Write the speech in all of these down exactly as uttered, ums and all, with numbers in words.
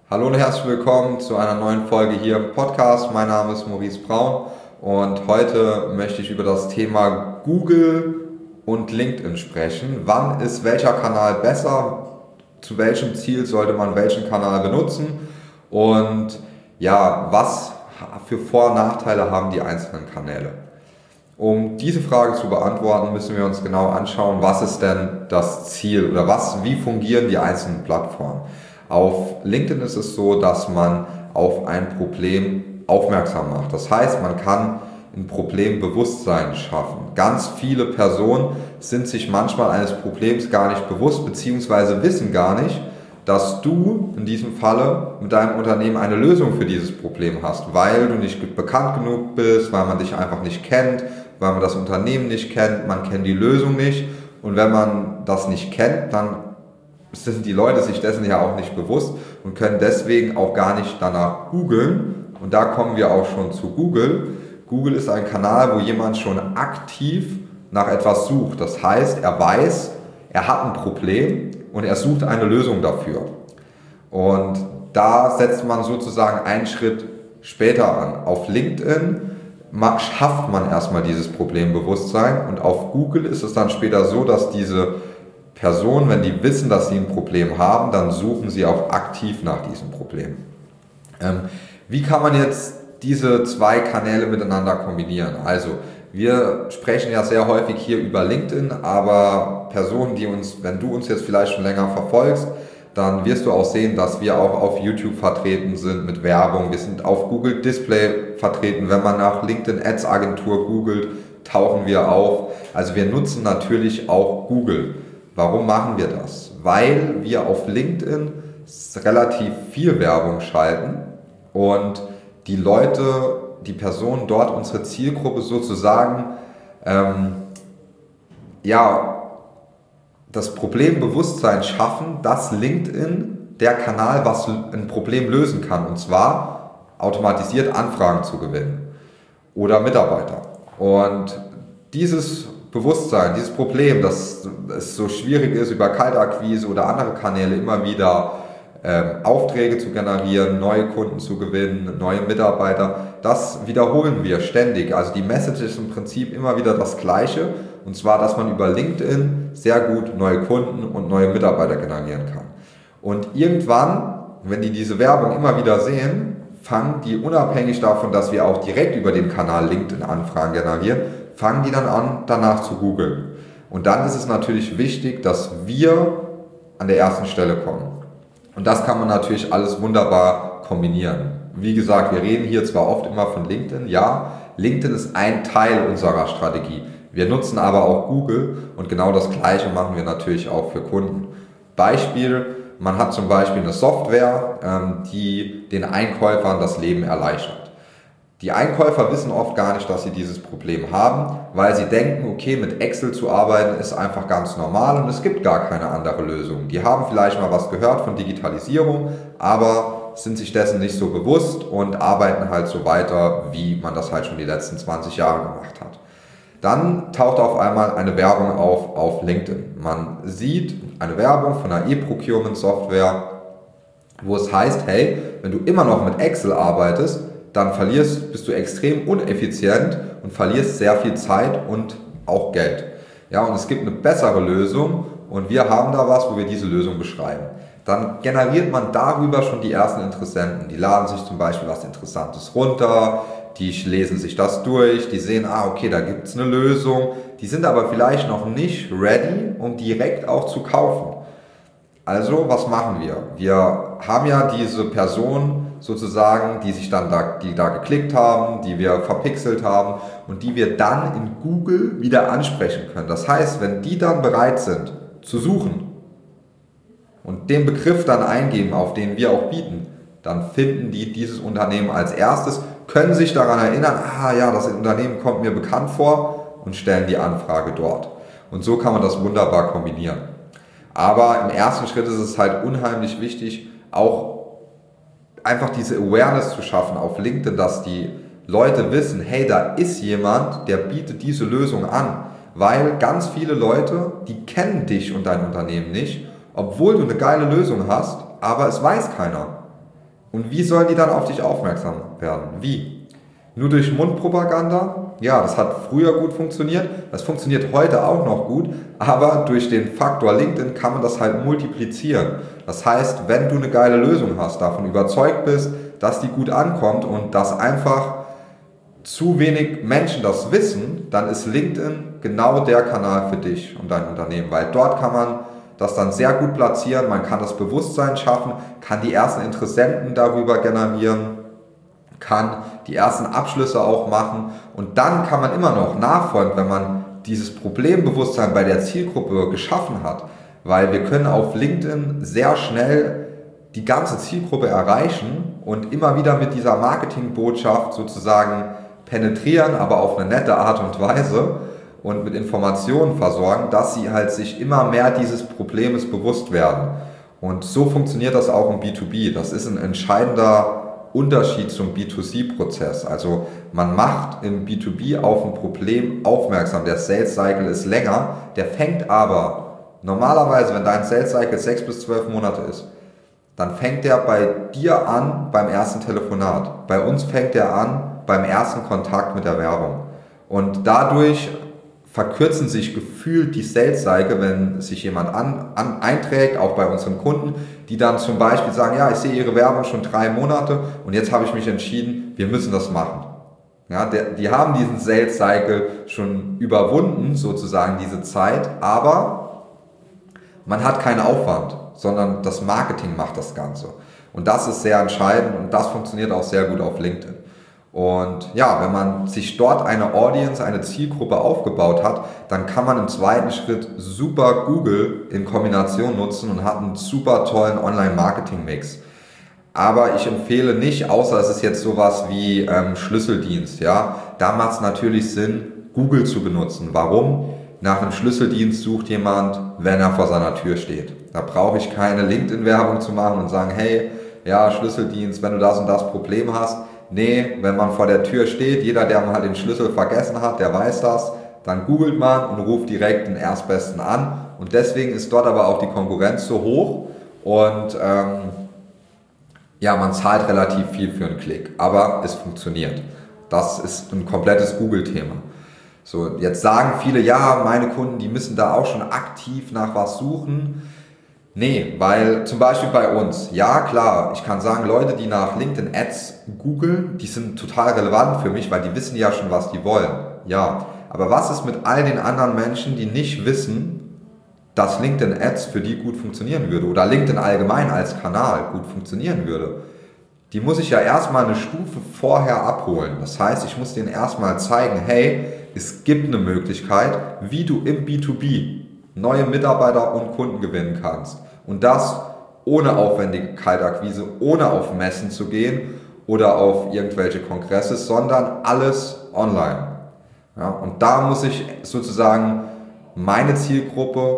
Hallo und herzlich willkommen zu einer neuen Folge hier im Podcast. Mein Name ist Maurice Braun und heute möchte ich über das Thema Google und LinkedIn sprechen. Wann ist welcher Kanal besser? Zu welchem Ziel sollte man welchen Kanal benutzen? Und ja, was für Vor- und Nachteile haben die einzelnen Kanäle? Um diese Frage zu beantworten, müssen wir uns genau anschauen, was ist denn das Ziel oder was, wie fungieren die einzelnen Plattformen. Auf LinkedIn ist es so, dass man auf ein Problem aufmerksam macht. Das heißt, man kann ein Problembewusstsein schaffen. Ganz viele Personen sind sich manchmal eines Problems gar nicht bewusst, beziehungsweise wissen gar nicht, dass du in diesem Falle mit deinem Unternehmen eine Lösung für dieses Problem hast, weil du nicht bekannt genug bist, weil man dich einfach nicht kennt, weil man das Unternehmen nicht kennt, man kennt die Lösung nicht. Und wenn man das nicht kennt, dann sind die Leute sich dessen ja auch nicht bewusst und können deswegen auch gar nicht danach googeln. Und da kommen wir auch schon zu Google. Google ist ein Kanal, wo jemand schon aktiv nach etwas sucht. Das heißt, er weiß, er hat ein Problem und er sucht eine Lösung dafür. Und da setzt man sozusagen einen Schritt später an. Auf LinkedIn schafft man erstmal dieses Problembewusstsein und auf Google ist es dann später so, dass diese Personen, wenn die wissen, dass sie ein Problem haben, dann suchen sie auch aktiv nach diesem Problem. Ähm, wie kann man jetzt diese zwei Kanäle miteinander kombinieren? Also, wir sprechen ja sehr häufig hier über LinkedIn, aber Personen, die uns, wenn du uns jetzt vielleicht schon länger verfolgst, dann wirst du auch sehen, dass wir auch auf YouTube vertreten sind mit Werbung. Wir sind auf Google Display vertreten. Wenn man nach LinkedIn Ads Agentur googelt, tauchen wir auf. Also wir nutzen natürlich auch Google. Warum machen wir das? Weil wir auf LinkedIn relativ viel Werbung schalten und die Leute, die Personen dort, unsere Zielgruppe sozusagen, ähm, ja, das Problembewusstsein schaffen, dass LinkedIn der Kanal, was ein Problem lösen kann, und zwar automatisiert Anfragen zu gewinnen oder Mitarbeiter. Und dieses Bewusstsein, dieses Problem, dass es so schwierig ist, über Kaltakquise oder andere Kanäle immer wieder ähm, Aufträge zu generieren, neue Kunden zu gewinnen, neue Mitarbeiter, das wiederholen wir ständig. Also die Message ist im Prinzip immer wieder das Gleiche, und zwar, dass man über LinkedIn sehr gut neue Kunden und neue Mitarbeiter generieren kann. Und irgendwann, wenn die diese Werbung immer wieder sehen, fangen die, unabhängig davon, dass wir auch direkt über den Kanal LinkedIn Anfragen generieren, fangen die dann an, danach zu googeln. Und dann ist es natürlich wichtig, dass wir an der ersten Stelle kommen. Und das kann man natürlich alles wunderbar kombinieren. Wie gesagt, wir reden hier zwar oft immer von LinkedIn, ja, LinkedIn ist ein Teil unserer Strategie. Wir nutzen aber auch Google und genau das Gleiche machen wir natürlich auch für Kunden. Beispiel, man hat zum Beispiel eine Software, die den Einkäufern das Leben erleichtert. Die Einkäufer wissen oft gar nicht, dass sie dieses Problem haben, weil sie denken, okay, mit Excel zu arbeiten ist einfach ganz normal und es gibt gar keine andere Lösung. Die haben vielleicht mal was gehört von Digitalisierung, aber sind sich dessen nicht so bewusst und arbeiten halt so weiter, wie man das halt schon die letzten zwanzig Jahre gemacht hat. Dann taucht auf einmal eine Werbung auf auf LinkedIn. Man sieht eine Werbung von einer E-Procurement-Software, wo es heißt, hey, wenn du immer noch mit Excel arbeitest, dann verlierst, bist du extrem uneffizient und verlierst sehr viel Zeit und auch Geld. Ja, und es gibt eine bessere Lösung und wir haben da was, wo wir diese Lösung beschreiben. Dann generiert man darüber schon die ersten Interessenten. Die laden sich zum Beispiel was Interessantes runter, die lesen sich das durch, die sehen, ah okay, da gibt es eine Lösung. Die sind aber vielleicht noch nicht ready, um direkt auch zu kaufen. Also, was machen wir? Wir haben ja diese Person sozusagen, die sich dann da, die da geklickt haben, die wir verpixelt haben und die wir dann in Google wieder ansprechen können. Das heißt, wenn die dann bereit sind zu suchen und den Begriff dann eingeben, auf den wir auch bieten, dann finden die dieses Unternehmen als erstes, können sich daran erinnern, ah ja, das Unternehmen kommt mir bekannt vor und stellen die Anfrage dort. Und so kann man das wunderbar kombinieren. Aber im ersten Schritt ist es halt unheimlich wichtig, auch einfach diese Awareness zu schaffen auf LinkedIn, dass die Leute wissen, hey, da ist jemand, der bietet diese Lösung an. Weil ganz viele Leute, die kennen dich und dein Unternehmen nicht, obwohl du eine geile Lösung hast, aber es weiß keiner. Und wie sollen die dann auf dich aufmerksam werden? Wie? Nur durch Mundpropaganda? Ja, das hat früher gut funktioniert, das funktioniert heute auch noch gut, aber durch den Faktor LinkedIn kann man das halt multiplizieren. Das heißt, wenn du eine geile Lösung hast, davon überzeugt bist, dass die gut ankommt und dass einfach zu wenig Menschen das wissen, dann ist LinkedIn genau der Kanal für dich und dein Unternehmen, weil dort kann man das dann sehr gut platzieren, man kann das Bewusstsein schaffen, kann die ersten Interessenten darüber generieren, kann die ersten Abschlüsse auch machen und dann kann man immer noch nachfolgen, wenn man dieses Problembewusstsein bei der Zielgruppe geschaffen hat, weil wir können auf LinkedIn sehr schnell die ganze Zielgruppe erreichen und immer wieder mit dieser Marketingbotschaft sozusagen penetrieren, aber auf eine nette Art und Weise und mit Informationen versorgen, dass sie halt sich immer mehr dieses Problems bewusst werden. Und so funktioniert das auch im B zwei B. Das ist ein entscheidender Unterschied zum B zwei C-Prozess. Also man macht im B zwei B auf ein Problem aufmerksam. Der Sales Cycle ist länger, der fängt aber normalerweise, wenn dein Sales Cycle sechs bis zwölf Monate ist, dann fängt der bei dir an beim ersten Telefonat. Bei uns fängt der an beim ersten Kontakt mit der Werbung. Und dadurch verkürzen sich gefühlt die Sales Cycle, wenn sich jemand an, an, einträgt, auch bei unseren Kunden, die dann zum Beispiel sagen, ja, ich sehe Ihre Werbung schon drei Monate und jetzt habe ich mich entschieden, wir müssen das machen. Ja, der, die haben diesen Sales Cycle schon überwunden, sozusagen diese Zeit, aber man hat keinen Aufwand, sondern das Marketing macht das Ganze. Und das ist sehr entscheidend und das funktioniert auch sehr gut auf LinkedIn. Und ja, wenn man sich dort eine Audience, eine Zielgruppe aufgebaut hat, dann kann man im zweiten Schritt super Google in Kombination nutzen und hat einen super tollen Online-Marketing-Mix. Aber ich empfehle nicht, außer es ist jetzt sowas wie ähm, Schlüsseldienst, ja, da macht es natürlich Sinn, Google zu benutzen. Warum? Nach einem Schlüsseldienst sucht jemand, wenn er vor seiner Tür steht. Da brauche ich keine LinkedIn-Werbung zu machen und sagen, hey, ja, Schlüsseldienst, wenn du das und das Problem hast. Nee, wenn man vor der Tür steht, jeder, der mal den Schlüssel vergessen hat, der weiß das, dann googelt man und ruft direkt den Erstbesten an. Und deswegen ist dort aber auch die Konkurrenz so hoch und ähm, ja, man zahlt relativ viel für einen Klick, aber es funktioniert. Das ist ein komplettes Google-Thema. So, jetzt sagen viele, ja, meine Kunden, die müssen da auch schon aktiv nach was suchen. Nee, weil zum Beispiel bei uns, ja klar, ich kann sagen, Leute, die nach LinkedIn Ads googeln, die sind total relevant für mich, weil die wissen ja schon, was die wollen. Ja, aber was ist mit all den anderen Menschen, die nicht wissen, dass LinkedIn Ads für die gut funktionieren würde oder LinkedIn allgemein als Kanal gut funktionieren würde? Die muss ich ja erstmal eine Stufe vorher abholen. Das heißt, ich muss denen erstmal zeigen, hey, es gibt eine Möglichkeit, wie du im B zwei B neue Mitarbeiter und Kunden gewinnen kannst. Und das ohne aufwendige Kaltakquise, ohne auf Messen zu gehen oder auf irgendwelche Kongresse, sondern alles online. Ja, und da muss ich sozusagen meine Zielgruppe,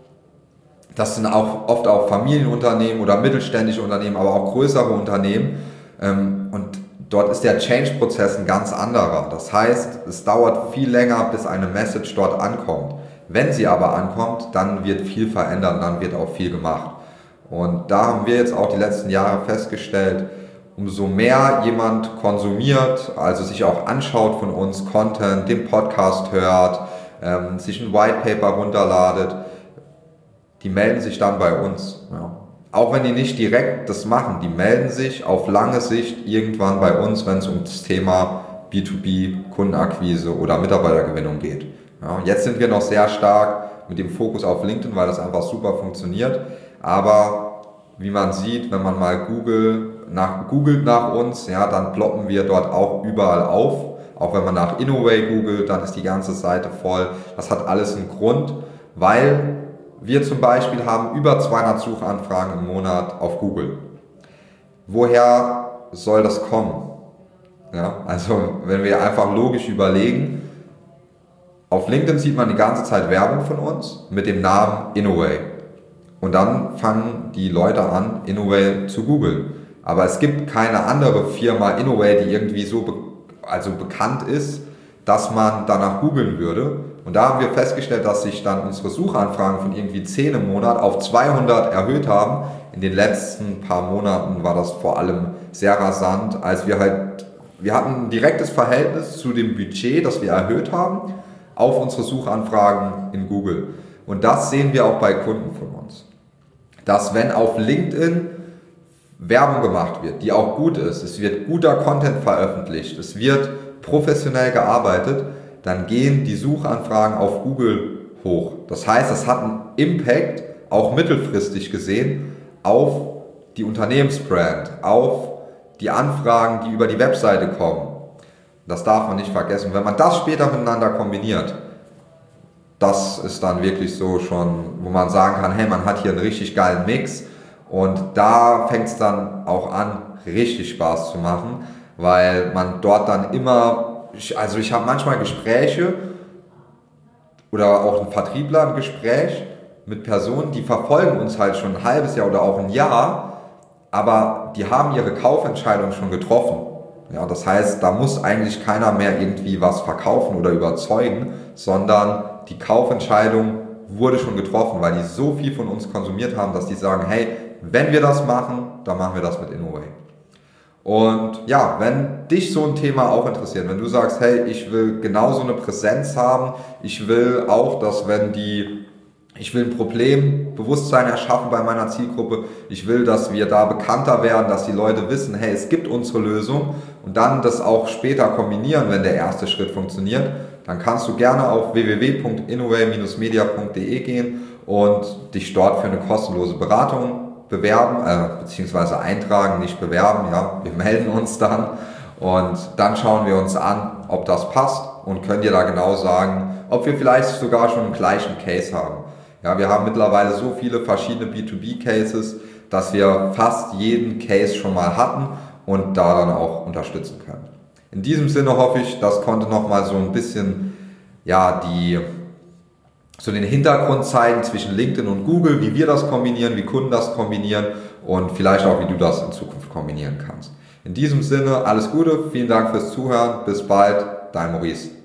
das sind auch oft auch Familienunternehmen oder mittelständische Unternehmen, aber auch größere Unternehmen, ähm, und dort ist der Change-Prozess ein ganz anderer. Das heißt, es dauert viel länger, bis eine Message dort ankommt. Wenn sie aber ankommt, dann wird viel verändert, dann wird auch viel gemacht. Und da haben wir jetzt auch die letzten Jahre festgestellt, umso mehr jemand konsumiert, also sich auch anschaut von uns, Content, den Podcast hört, ähm, sich ein White Paper runterladet, die melden sich dann bei uns. Ja. Auch wenn die nicht direkt das machen, die melden sich auf lange Sicht irgendwann bei uns, wenn es um das Thema B zwei B, Kundenakquise oder Mitarbeitergewinnung geht. Ja, jetzt sind wir noch sehr stark mit dem Fokus auf LinkedIn, weil das einfach super funktioniert. Aber wie man sieht, wenn man mal Google nach, googelt nach uns, ja, dann ploppen wir dort auch überall auf. Auch wenn man nach Innoway googelt, dann ist die ganze Seite voll. Das hat alles einen Grund, weil wir zum Beispiel haben über zweihundert Suchanfragen im Monat auf Google. Woher soll das kommen? Ja, also wenn wir einfach logisch überlegen, auf LinkedIn sieht man die ganze Zeit Werbung von uns mit dem Namen Innoway. Und dann fangen die Leute an, Innoway zu googeln. Aber es gibt keine andere Firma Innoway, die irgendwie so be- also bekannt ist, dass man danach googeln würde. Und da haben wir festgestellt, dass sich dann unsere Suchanfragen von irgendwie zehn im Monat auf zweihundert erhöht haben, in den letzten paar Monaten war das vor allem sehr rasant, als wir halt, wir hatten ein direktes Verhältnis zu dem Budget, das wir erhöht haben, auf unsere Suchanfragen in Google. Und das sehen wir auch bei Kunden von uns. Dass wenn auf LinkedIn Werbung gemacht wird, die auch gut ist, es wird guter Content veröffentlicht, es wird professionell gearbeitet, dann gehen die Suchanfragen auf Google hoch. Das heißt, es hat einen Impact, auch mittelfristig gesehen, auf die Unternehmensbrand, auf die Anfragen, die über die Webseite kommen. Das darf man nicht vergessen. Wenn man das später miteinander kombiniert, das ist dann wirklich so schon, wo man sagen kann, hey, man hat hier einen richtig geilen Mix und da fängt es dann auch an, richtig Spaß zu machen, weil man dort dann immer, also ich habe manchmal Gespräche oder auch ein Vertriebler ein Gespräch mit Personen, die verfolgen uns halt schon ein halbes Jahr oder auch ein Jahr, aber die haben ihre Kaufentscheidung schon getroffen. Ja, das heißt, da muss eigentlich keiner mehr irgendwie was verkaufen oder überzeugen, sondern die Kaufentscheidung wurde schon getroffen, weil die so viel von uns konsumiert haben, dass die sagen, hey, wenn wir das machen, dann machen wir das mit InnoWay. Und ja, wenn dich so ein Thema auch interessiert, wenn du sagst, hey, ich will genauso eine Präsenz haben, ich will auch, dass wenn die, ich will ein Problembewusstsein erschaffen bei meiner Zielgruppe, ich will, dass wir da bekannter werden, dass die Leute wissen, hey, es gibt unsere Lösung und dann das auch später kombinieren, wenn der erste Schritt funktioniert, dann kannst du gerne auf w w w punkt innoway Bindestrich media punkt de gehen und dich dort für eine kostenlose Beratung bewerben, äh, beziehungsweise eintragen, nicht bewerben, ja, wir melden uns dann und dann schauen wir uns an, ob das passt und können dir da genau sagen, ob wir vielleicht sogar schon einen gleichen Case haben. Ja, wir haben mittlerweile so viele verschiedene B zwei B Cases, dass wir fast jeden Case schon mal hatten und da dann auch unterstützen können. In diesem Sinne hoffe ich, das konnte nochmal so ein bisschen, ja, die so den Hintergrund zeigen zwischen LinkedIn und Google, wie wir das kombinieren, wie Kunden das kombinieren und vielleicht auch, wie du das in Zukunft kombinieren kannst. In diesem Sinne, alles Gute, vielen Dank fürs Zuhören, bis bald, dein Maurice.